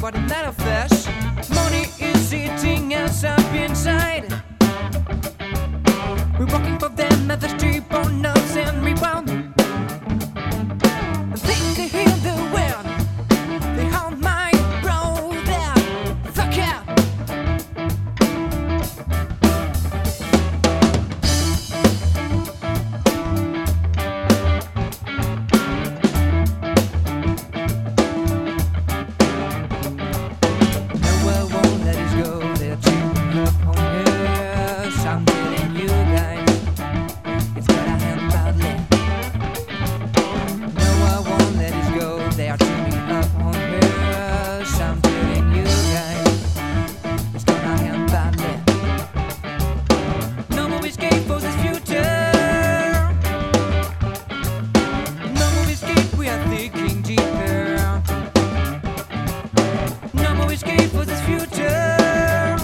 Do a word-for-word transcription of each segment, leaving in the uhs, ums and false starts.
but not a flesh. Money is eating us up inside. We're walking for them at the street on us and rebound. And think they hear the wind. They haunt my road there. Fuck yeah. Escape for this future.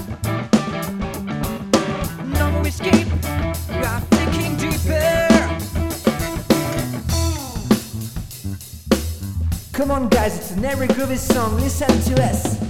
No more escape. We are thinking deeper. Come on, guys, it's an every groovy song. Listen to us.